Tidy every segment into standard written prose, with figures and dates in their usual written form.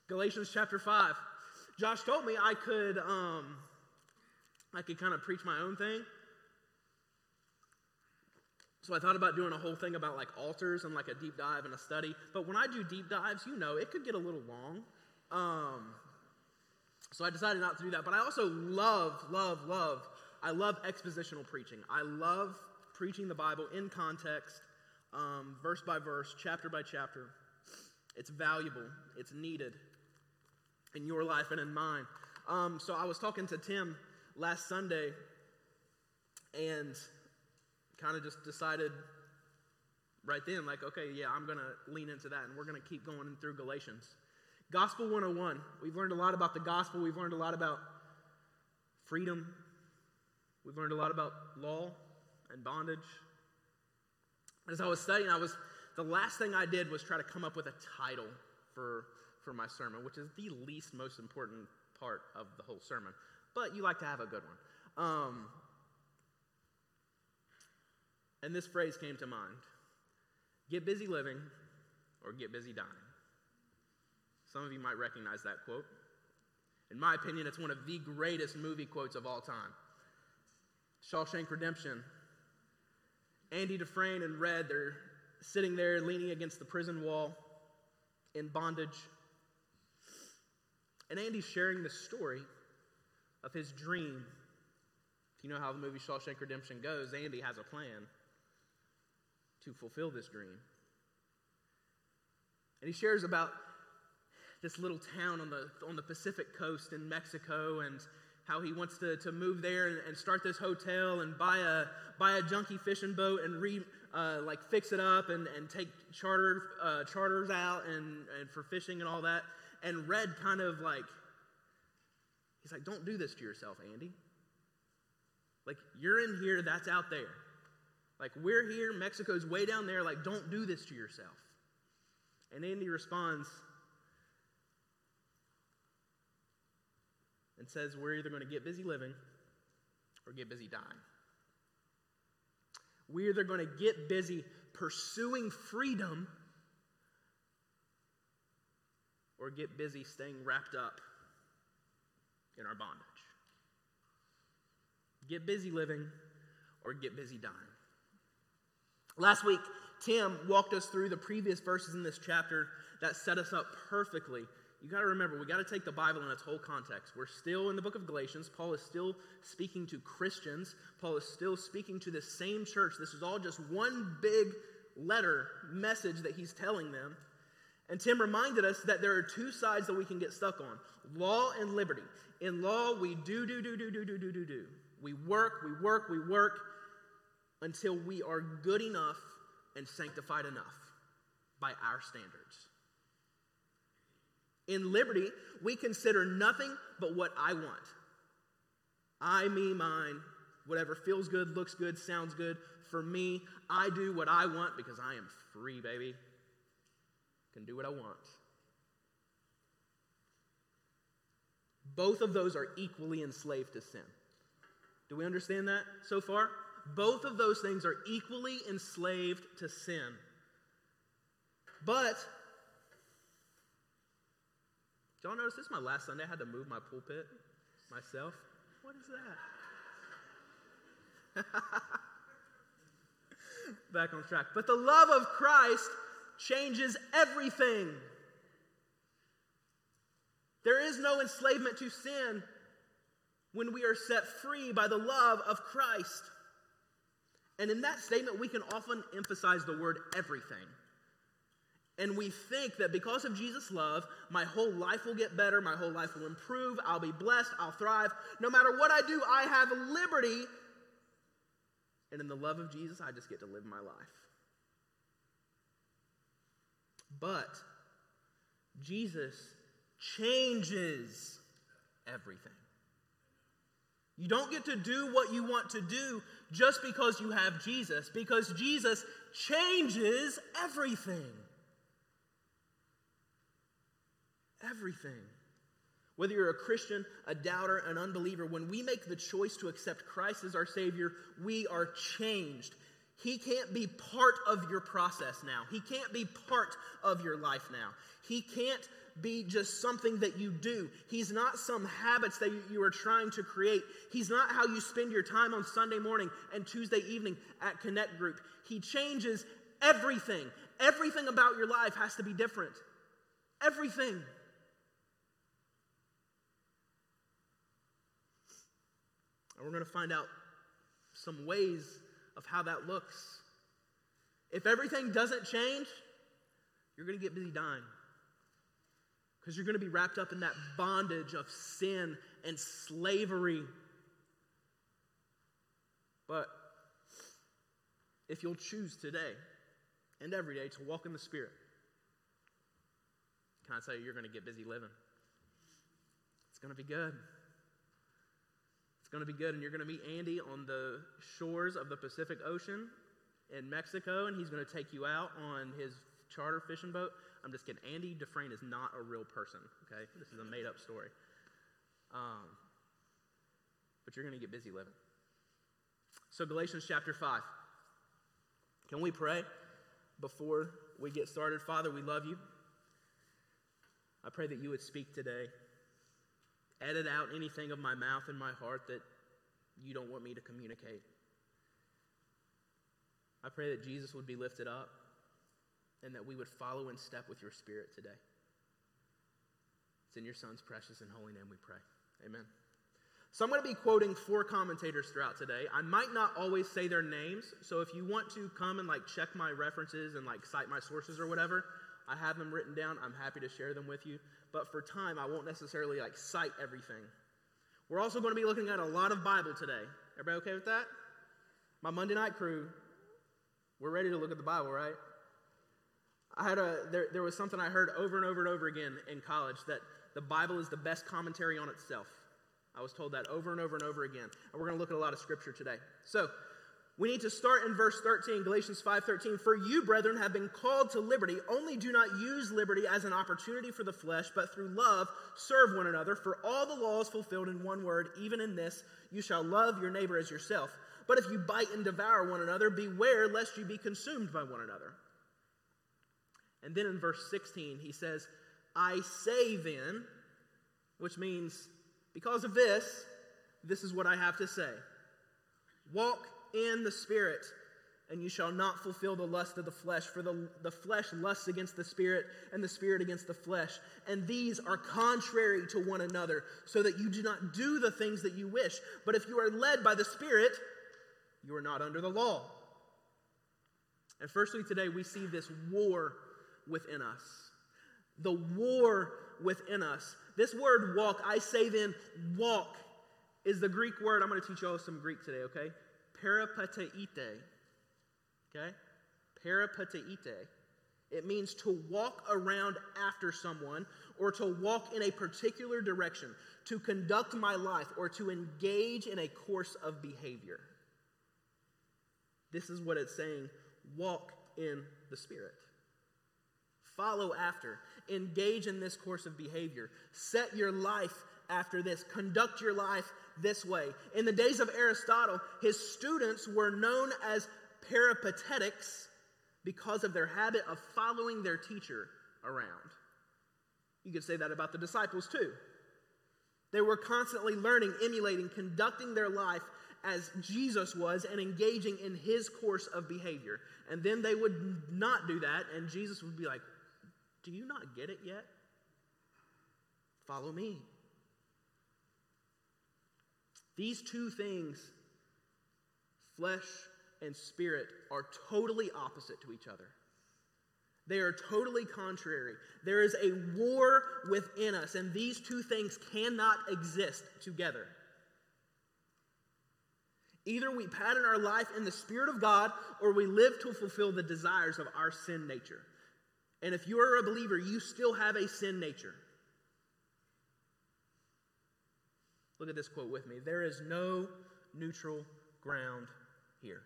Galatians chapter 5. Josh told me I could kind of preach my own thing. So I thought about doing a whole thing about like altars and like a deep dive and a study. But when I do deep dives, it could get a little long. So I decided not to do that. But I also love expositional preaching. I love preaching the Bible in context, verse by verse, chapter by chapter. It's valuable. It's needed in your life and in mine. So I was talking to Tim last Sunday and kind of just decided right then, like, okay, yeah, I'm going to lean into that, and we're going to keep going through Galatians. Gospel 101. We've learned a lot about the gospel. We've learned a lot about freedom. We've learned a lot about law and bondage. As I was studying, the last thing I did was try to come up with a title for my sermon, which is the least most important part of the whole sermon. But you like to have a good one. And this phrase came to mind. Get busy living or get busy dying. Some of you might recognize that quote. In my opinion, it's one of the greatest movie quotes of all time. Shawshank Redemption. Andy Dufresne and Red, they're sitting there leaning against the prison wall in bondage. And Andy's sharing the story of his dream. You know how the movie Shawshank Redemption goes. Andy has a plan to fulfill this dream. And he shares about this little town on the Pacific coast in Mexico, and how he wants to move there and start this hotel and buy a junky fishing boat and fix it up and take charters out and for fishing and all that. And Red kind of he's like, don't do this to yourself, Andy. Like, you're in here, that's out there. Like, we're here, Mexico's way down there, like, don't do this to yourself. And Andy responds and says, we're either going to get busy living or get busy dying. We're either going to get busy pursuing freedom or get busy staying wrapped up in our bondage. Get busy living or get busy dying. Last week, Tim walked us through the previous verses in this chapter that set us up perfectly. You got to remember, we got to take the Bible in its whole context. We're still in the book of Galatians. Paul is still speaking to Christians. Paul is still speaking to the same church. This is all just one big message that he's telling them. And Tim reminded us that there are two sides that we can get stuck on: law and liberty. In law, we do. We work until we are good enough and sanctified enough by our standards. In liberty, we consider nothing but what I want. I, me, mine, whatever feels good, looks good, sounds good. For me, I do what I want because I am free, baby. Can do what I want. Both of those are equally enslaved to sin. Do we understand that so far? Both of those things are equally enslaved to sin. But, did y'all notice this is my last Sunday? I had to move my pulpit myself. What is that? Back on track. But the love of Christ changes everything. There is no enslavement to sin when we are set free by the love of Christ. And in that statement, we can often emphasize the word everything. And we think that because of Jesus' love, my whole life will get better, my whole life will improve, I'll be blessed, I'll thrive. No matter what I do, I have liberty. And in the love of Jesus, I just get to live my life. But Jesus changes everything. You don't get to do what you want to do just because you have Jesus, because Jesus changes everything. Everything. Whether you're a Christian, a doubter, an unbeliever, when we make the choice to accept Christ as our Savior, we are changed. He can't be part of your process now. He can't be part of your life now. He can't be just something that you do. He's not some habits that you are trying to create. He's not how you spend your time on Sunday morning and Tuesday evening at Connect Group. He changes everything. Everything about your life has to be different. Everything. And we're going to find out some ways of how that looks. If everything doesn't change, you're going to get busy dying. Because you're going to be wrapped up in that bondage of sin and slavery. But if you'll choose today and every day to walk in the Spirit, can I tell you, you're going to get busy living. It's going to be good. It's going to be good, and you're going to meet Andy on the shores of the Pacific Ocean in Mexico, and he's going to take you out on his charter fishing boat. I'm just kidding. Andy Dufresne is not a real person, okay? This is a made-up story. But you're going to get busy living. So Galatians chapter 5. Can we pray before we get started? Father, we love you. I pray that you would speak today. Edit out anything of my mouth and my heart that you don't want me to communicate. I pray that Jesus would be lifted up and that we would follow in step with your Spirit today. It's in your Son's precious and holy name we pray. Amen. So I'm going to be quoting 4 commentators throughout today. I might not always say their names, so if you want to come and check my references and cite my sources or whatever, I have them written down. I'm happy to share them with you. But for time, I won't necessarily cite everything. We're also going to be looking at a lot of Bible today. Everybody okay with that? My Monday night crew, we're ready to look at the Bible, right? There was something I heard over and over and over again in college, that the Bible is the best commentary on itself. I was told that over and over and over again. And we're going to look at a lot of scripture today. So we need to start in verse 13, Galatians 5:13. For you, brethren, have been called to liberty. Only do not use liberty as an opportunity for the flesh, but through love serve one another. For all the law is fulfilled in one word, even in this, you shall love your neighbor as yourself. But if you bite and devour one another, beware lest you be consumed by one another. And then in verse 16, he says, I say then, which means because of this is what I have to say. Walk in the Spirit, and you shall not fulfill the lust of the flesh. For the flesh lusts against the Spirit, and the Spirit against the flesh. And these are contrary to one another, so that you do not do the things that you wish. But if you are led by the Spirit, you are not under the law. And firstly, today we see this war within us. The war within us. This word walk, I say then, walk, is the Greek word. I'm going to teach you all some Greek today, okay? Peripateite. Okay? Peripateite. It means to walk around after someone or to walk in a particular direction, to conduct my life or to engage in a course of behavior. This is what it's saying, walk in the Spirit. Follow after. Engage in this course of behavior. Set your life after this. Conduct your life this way. In the days of Aristotle, his students were known as peripatetics because of their habit of following their teacher around. You could say that about the disciples too. They were constantly learning, emulating, conducting their life as Jesus was and engaging in his course of behavior. And then they would not do that, and Jesus would be like, do you not get it yet? Follow me. These two things, flesh and spirit, are totally opposite to each other. They are totally contrary. There is a war within us, and these two things cannot exist together. Either we pattern our life in the Spirit of God, or we live to fulfill the desires of our sin nature. And if you are a believer, you still have a sin nature. Look at this quote with me. There is no neutral ground here.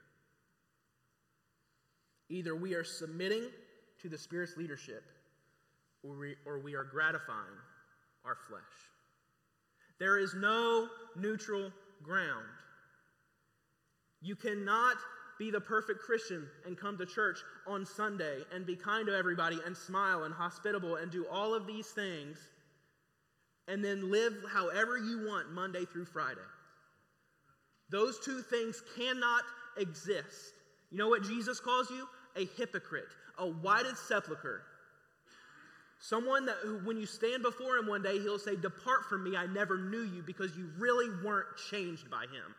Either we are submitting to the Spirit's leadership, or we are gratifying our flesh. There is no neutral ground. You cannot be the perfect Christian and come to church on Sunday and be kind to everybody and smile and hospitable and do all of these things and then live however you want Monday through Friday. Those two things cannot exist. You know what Jesus calls you? A hypocrite, a whited sepulcher. Someone that when you stand before him one day, he'll say, "Depart from me, I never knew you," because you really weren't changed by him.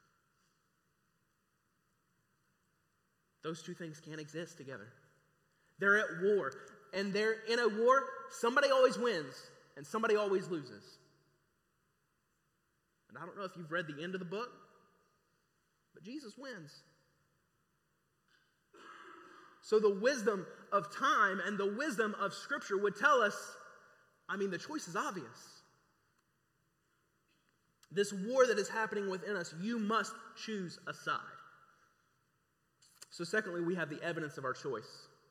Those two things can't exist together. They're at war. And they're in a war, somebody always wins and somebody always loses. And I don't know if you've read the end of the book, but Jesus wins. So the wisdom of time and the wisdom of Scripture would tell us, the choice is obvious. This war that is happening within us, you must choose a side. So secondly, we have the evidence of our choice.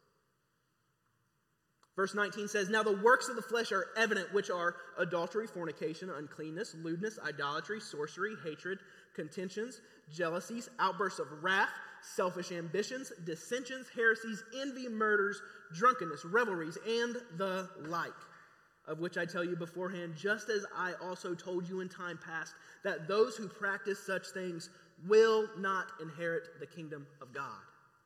Verse 19 says, "Now the works of the flesh are evident, which are adultery, fornication, uncleanness, lewdness, idolatry, sorcery, hatred, contentions, jealousies, outbursts of wrath, selfish ambitions, dissensions, heresies, envy, murders, drunkenness, revelries, and the like, of which I tell you beforehand, just as I also told you in time past, that those who practice such things will not inherit the kingdom of God."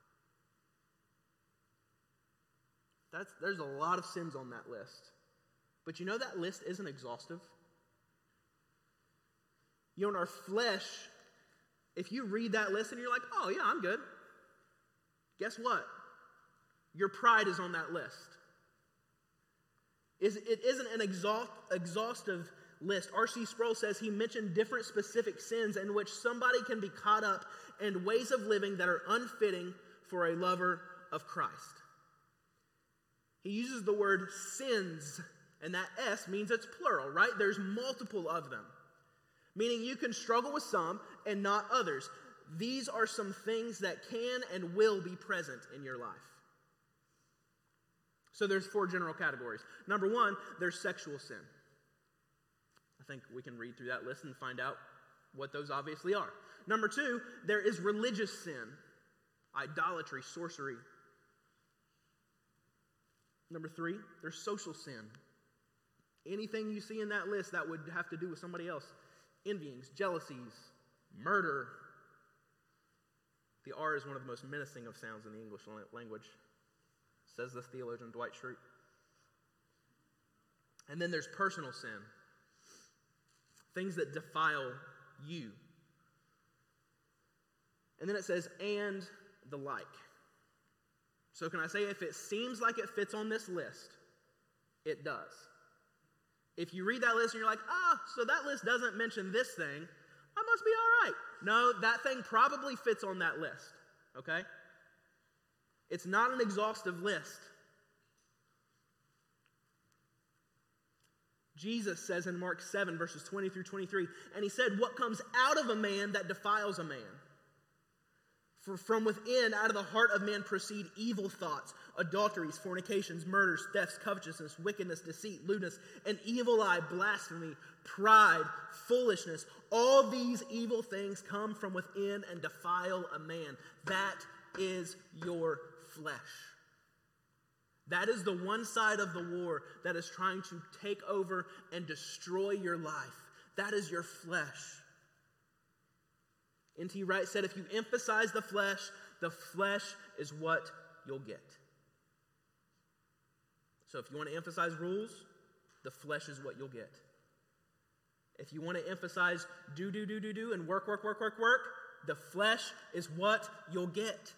There's a lot of sins on that list. But you know that list isn't exhaustive. In our flesh, if you read that list and you're like, "Oh yeah, I'm good," guess what? Your pride is on that list. It isn't an exhaustive list. R.C. Sproul says he mentioned different specific sins in which somebody can be caught up in ways of living that are unfitting for a lover of Christ. He uses the word sins, and that S means it's plural, right? There's multiple of them, meaning you can struggle with some and not others. These are some things that can and will be present in your life. So there's 4 general categories. Number 1, there's sexual sin. I think we can read through that list and find out what those obviously are. Number 2, there is religious sin, idolatry, sorcery. Number 3, there's social sin. Anything you see in that list that would have to do with somebody else. Envyings, jealousies, murder. The R is one of the most menacing of sounds in the English language, says the theologian Dwight Schrute. And then there's personal sin. Things that defile you. And then it says, and the like. So can I say, if it seems like it fits on this list, it does. If you read that list and you're like, so that list doesn't mention this thing, I must be all right. No, that thing probably fits on that list, okay? It's not an exhaustive list. Jesus says in Mark 7, verses 20 through 23, and he said, "What comes out of a man that defiles a man? For from within, out of the heart of man proceed evil thoughts, adulteries, fornications, murders, thefts, covetousness, wickedness, deceit, lewdness, an evil eye, blasphemy, pride, foolishness. All these evil things come from within and defile a man." That is your flesh. That is the one side of the war that is trying to take over and destroy your life. That is your flesh. N.T. Wright said, if you emphasize the flesh is what you'll get. So if you want to emphasize rules, the flesh is what you'll get. If you want to emphasize do, and work, the flesh is what you'll get.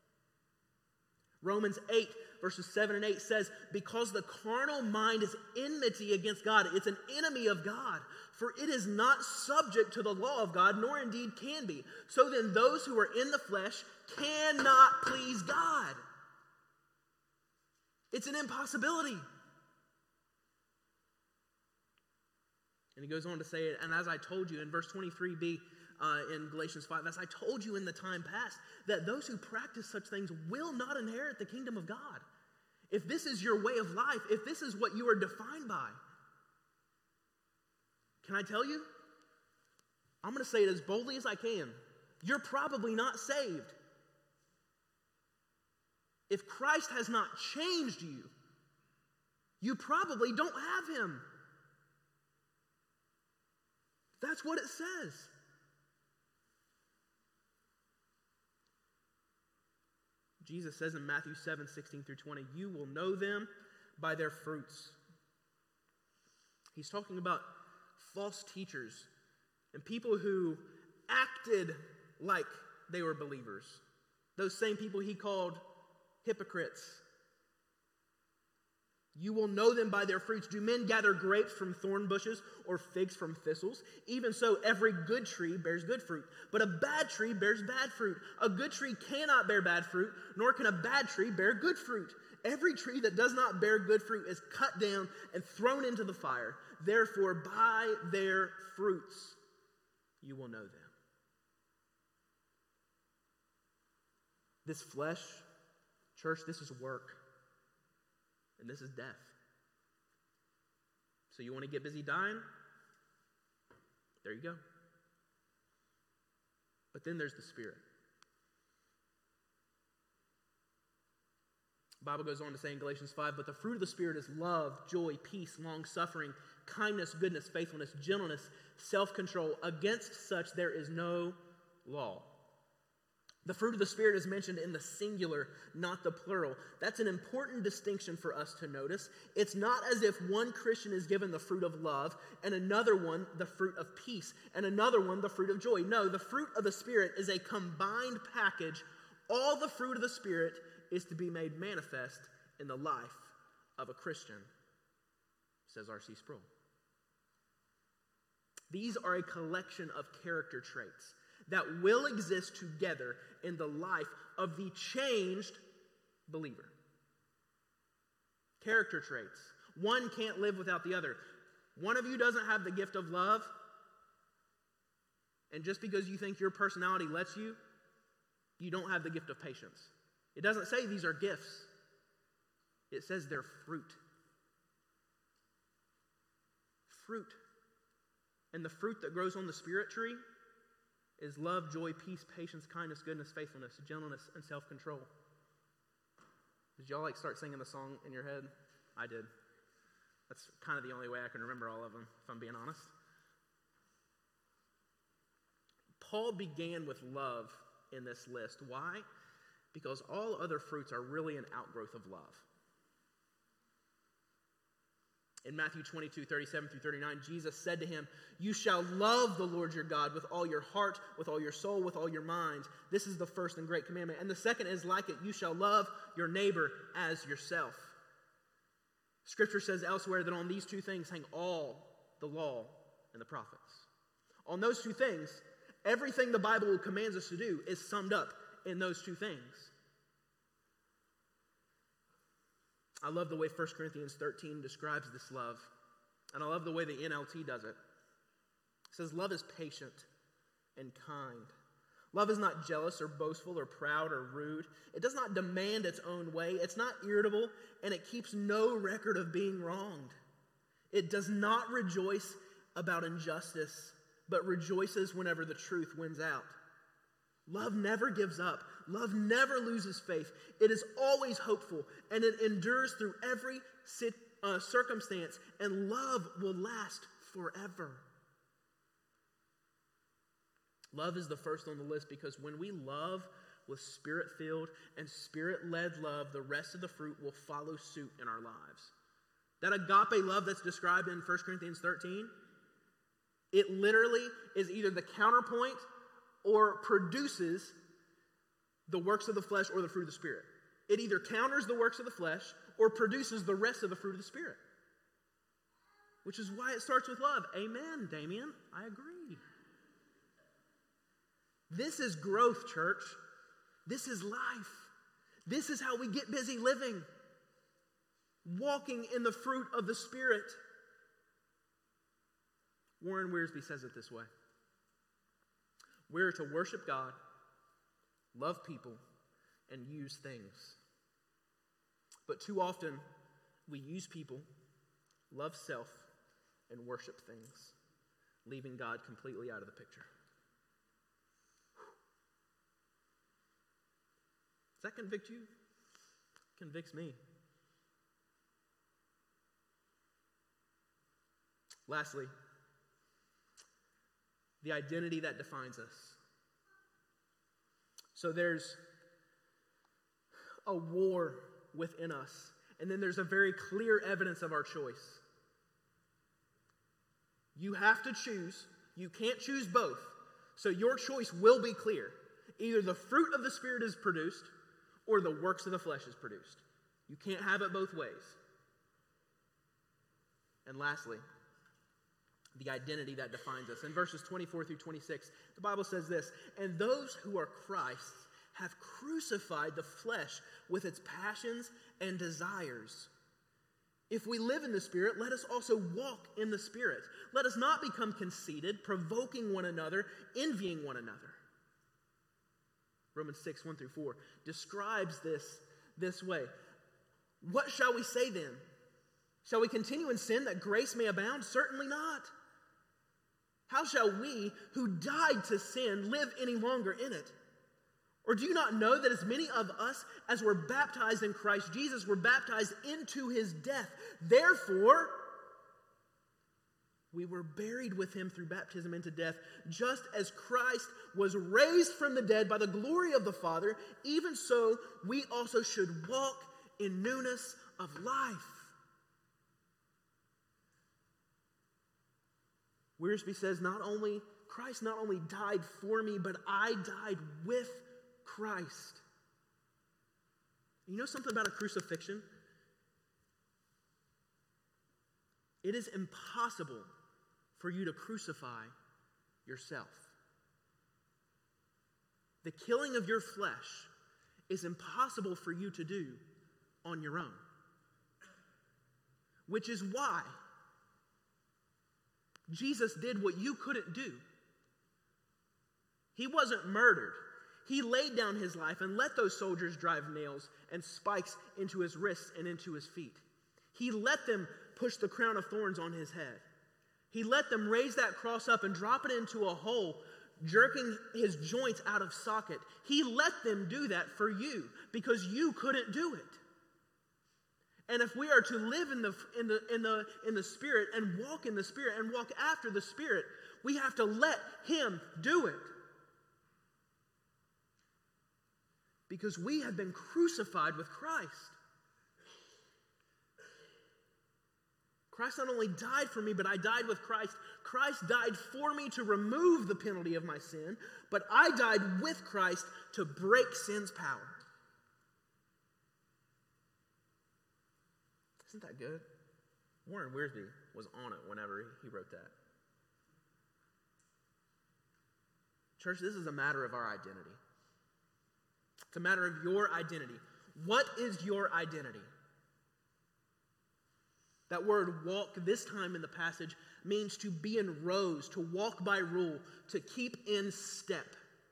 Romans 8, verses 7 and 8 says, because the carnal mind is enmity against God. It's an enemy of God. For it is not subject to the law of God, nor indeed can be. So then those who are in the flesh cannot please God. It's an impossibility. And he goes on to say it, and as I told you in verse 23b in Galatians 5, as I told you in the time past, that those who practice such things will not inherit the kingdom of God. If this is your way of life, if this is what you are defined by, can I tell you? I'm going to say it as boldly as I can. You're probably not saved. If Christ has not changed you, you probably don't have him. That's what it says. Jesus says in Matthew 7:16 through 20, you will know them by their fruits. He's talking about false teachers and people who acted like they were believers. Those same people he called hypocrites. You will know them by their fruits. Do men gather grapes from thorn bushes or figs from thistles? Even so, every good tree bears good fruit, but a bad tree bears bad fruit. A good tree cannot bear bad fruit, nor can a bad tree bear good fruit. Every tree that does not bear good fruit is cut down and thrown into the fire. Therefore, by their fruits you will know them. This flesh, church, this is work. And this is death. So you want to get busy dying? There you go. But then there's the Spirit. The Bible goes on to say in Galatians 5, but the fruit of the Spirit is love, joy, peace, long-suffering, kindness, goodness, faithfulness, gentleness, self-control. Against such there is no law. The fruit of the Spirit is mentioned in the singular, not the plural. That's an important distinction for us to notice. It's not as if one Christian is given the fruit of love, and another one the fruit of peace, and another one the fruit of joy. No, the fruit of the Spirit is a combined package. All the fruit of the Spirit is to be made manifest in the life of a Christian, says R.C. Sproul. These are a collection of character traits that will exist together in the life of the changed believer. Character traits. One can't live without the other. One of you doesn't have the gift of love, and just because you think your personality lets you, you don't have the gift of patience. It doesn't say these are gifts. It says they're fruit. Fruit. And the fruit that grows on the Spirit tree is love, joy, peace, patience, kindness, goodness, faithfulness, gentleness, and self-control. Did y'all start singing the song in your head? I did. That's kind of the only way I can remember all of them, if I'm being honest. Paul began with love in this list. Why? Because all other fruits are really an outgrowth of love. In Matthew 22, 37 through 39, Jesus said to him, you shall love the Lord your God with all your heart, with all your soul, with all your mind. This is the first and great commandment. And the second is like it. You shall love your neighbor as yourself. Scripture says elsewhere that on these two things hang all the law and the prophets. On those two things, everything the Bible commands us to do is summed up in those two things. I love the way 1 Corinthians 13 describes this love. And I love the way the NLT does it. It says, love is patient and kind. Love is not jealous or boastful or proud or rude. It does not demand its own way. It's not irritable, and it keeps no record of being wronged. It does not rejoice about injustice, but rejoices whenever the truth wins out. Love never gives up. Love never loses faith. It is always hopeful, and it endures through every circumstance, and love will last forever. Love is the first on the list because when we love with Spirit-filled and Spirit-led love, the rest of the fruit will follow suit in our lives. That agape love that's described in 1 Corinthians 13, it literally is either the counterpoint or produces the works of the flesh or the fruit of the Spirit. It either counters the works of the flesh or produces the rest of the fruit of the Spirit. Which is why it starts with love. Amen, Damien. I agree. This is growth, church. This is life. This is how we get busy living. Walking in the fruit of the Spirit. Warren Wiersbe says it this way. We're to worship God, love people, and use things. But too often, we use people, love self, and worship things, leaving God completely out of the picture. Does that convict you? convicts me. Lastly, the identity that defines us. So there's a war within us, and then there's a very clear evidence of our choice. You have to choose. You can't choose both. So your choice will be clear. Either the fruit of the Spirit is produced, or the works of the flesh is produced. You can't have it both ways. And lastly, the identity that defines us. In verses 24 through 26, the Bible says this, "And those who are Christ's have crucified the flesh with its passions and desires. If we live in the Spirit, let us also walk in the Spirit. Let us not become conceited, provoking one another, envying one another." Romans 6, 1 through 4 describes this way. "What shall we say then? Shall we continue in sin that grace may abound? Certainly not. How shall we who died to sin live any longer in it? Or do you not know that as many of us as were baptized in Christ Jesus were baptized into his death? Therefore, we were buried with him through baptism into death, just as Christ was raised from the dead by the glory of the Father, even so we also should walk in newness of life." Wiersbe says, Christ not only died for me, but I died with Christ. You know something about a crucifixion? It is impossible for you to crucify yourself. The killing of your flesh is impossible for you to do on your own. Which is why Jesus did what you couldn't do. He wasn't murdered. He laid down his life and let those soldiers drive nails and spikes into his wrists and into his feet. He let them push the crown of thorns on his head. He let them raise that cross up and drop it into a hole, jerking his joints out of socket. He let them do that for you because you couldn't do it. And if we are to live in the Spirit and walk in the Spirit and walk after the Spirit, we have to let him do it. Because we have been crucified with Christ. Christ not only died for me, but I died with Christ. Christ died for me to remove the penalty of my sin, but I died with Christ to break sin's power. Isn't that good? Warren Wiersbe was on it whenever he wrote that. Church, this is a matter of our identity. It's a matter of your identity. What is your identity? That word walk this time in the passage means to be in rows, to walk by rule, to keep in step.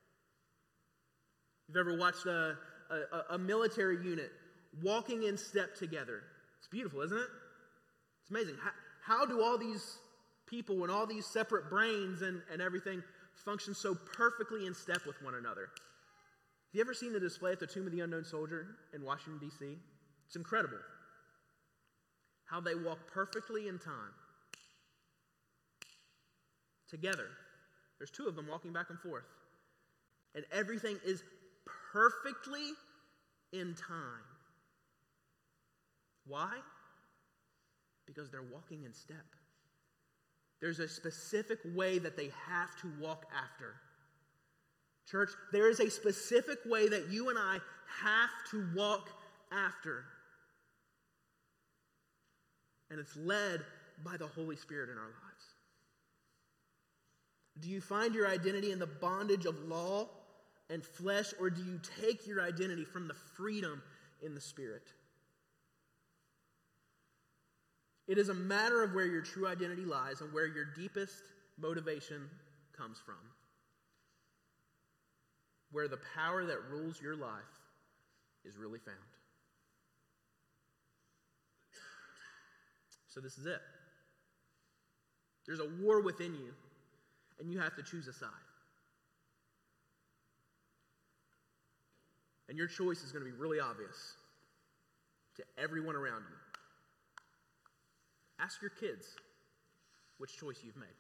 You've ever watched a military unit walking in step together? It's beautiful, isn't it? It's amazing. How do all these people and all these separate brains and everything function so perfectly in step with one another? Have you ever seen the display at the Tomb of the Unknown Soldier in Washington, D.C.? It's incredible how they walk perfectly in time. Together. There's two of them walking back and forth. And everything is perfectly in time. Why? Because they're walking in step. There's a specific way that they have to walk after. Church, there is a specific way that you and I have to walk after. And it's led by the Holy Spirit in our lives. Do you find your identity in the bondage of law and flesh, or do you take your identity from the freedom in the Spirit? It is a matter of where your true identity lies and where your deepest motivation comes from. Where the power that rules your life is really found. So this is it. There's a war within you, and you have to choose a side. And your choice is going to be really obvious. to everyone around you. Ask your kids which choice you've made.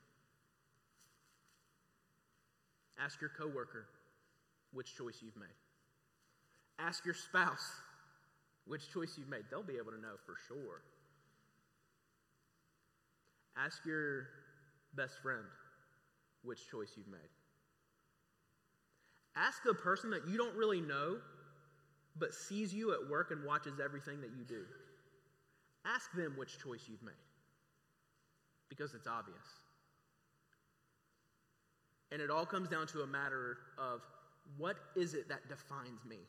Ask your coworker which choice you've made. Ask your spouse which choice you've made. They'll be able to know for sure. Ask your best friend which choice you've made. Ask the person that you don't really know but sees you at work and watches everything that you do. Ask them which choice you've made. Because it's obvious. And it all comes down to a matter of, what is it that defines me?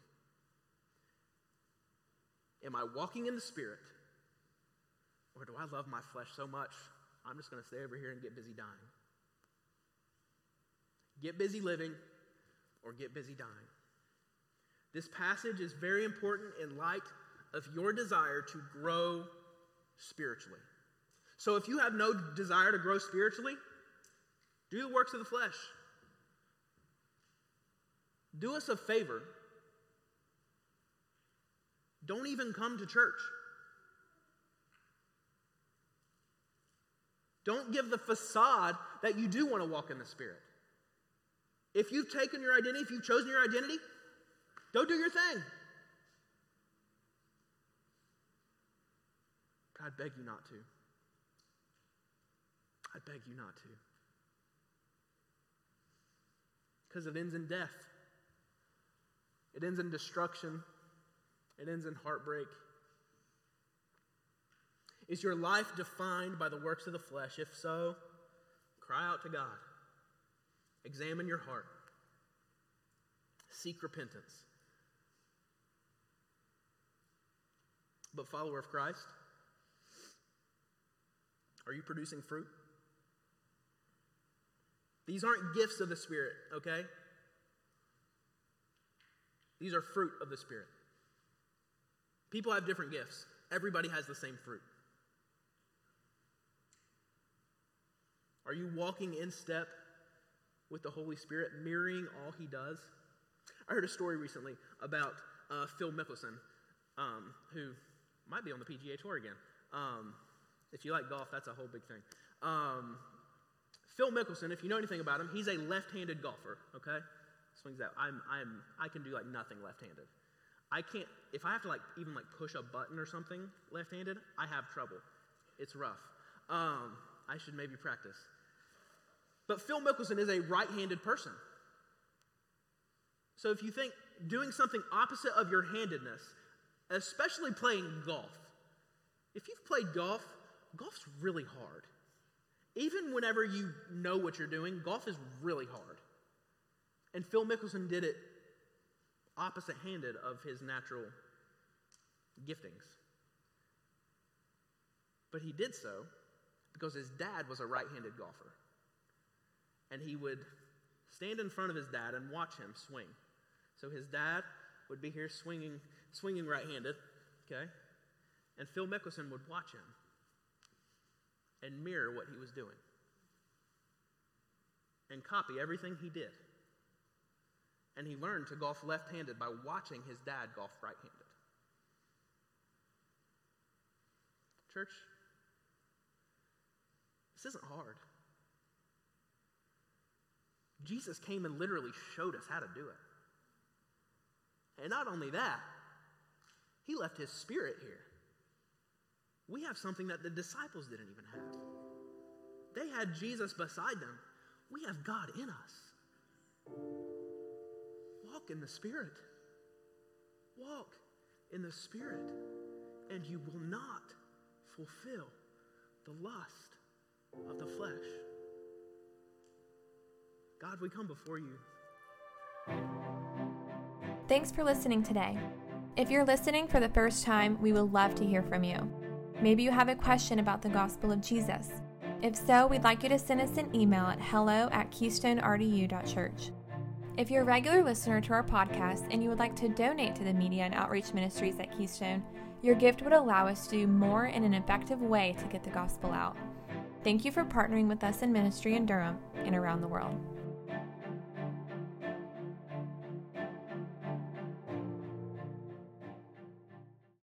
Am I walking in the Spirit? Or do I love my flesh so much, I'm just going to stay over here and get busy dying? Get busy living or get busy dying. This passage is very important in light of your desire to grow spiritually. So if you have no desire to grow spiritually, do the works of the flesh. Do us a favor. Don't even come to church. Don't give the facade that you do want to walk in the Spirit. If you've taken your identity, if you've chosen your identity, go do your thing. But I beg you not to. I beg you not to. Because it ends in death. It ends in destruction. It ends in heartbreak. Is your life defined by the works of the flesh? If so, cry out to God. Examine your heart. Seek repentance. But follower of Christ, are you producing fruit? These aren't gifts of the Spirit, okay? These are fruit of the Spirit. People have different gifts. Everybody has the same fruit. Are you walking in step with the Holy Spirit, mirroring all He does? I heard a story recently about Phil Mickelson, who might be on the PGA Tour again. If you like golf, that's a whole big thing. Phil Mickelson, if you know anything about him, he's a left-handed golfer, okay? Swings out. I can do like nothing left-handed. I can't, if I have to even push a button or something left-handed, I have trouble. It's rough. I should maybe practice. But Phil Mickelson is a right-handed person. So if you think doing something opposite of your handedness, especially playing golf, if you've played golf, golf's really hard. Even whenever you know what you're doing, golf is really hard. And Phil Mickelson did it opposite-handed of his natural giftings. But he did so because his dad was a right-handed golfer. And he would stand in front of his dad and watch him swing. So his dad would be here swinging right-handed, okay? And Phil Mickelson would watch him and mirror what he was doing and copy everything he did. And he learned to golf left-handed by watching his dad golf right-handed. Church, this isn't hard. Jesus came and literally showed us how to do it. And not only that, He left His Spirit here. We have something that the disciples didn't even have. They had Jesus beside them. We have God in us. Walk in the Spirit. Walk in the Spirit, and you will not fulfill the lust of the flesh. God, we come before you. Thanks for listening today. If you're listening for the first time, we would love to hear from you. Maybe you have a question about the gospel of Jesus. If so, we'd like you to send us an email at hello@keystonerdu.church. If you're a regular listener to our podcast and you would like to donate to the media and outreach ministries at Keystone, your gift would allow us to do more in an effective way to get the gospel out. Thank you for partnering with us in ministry in Durham and around the world.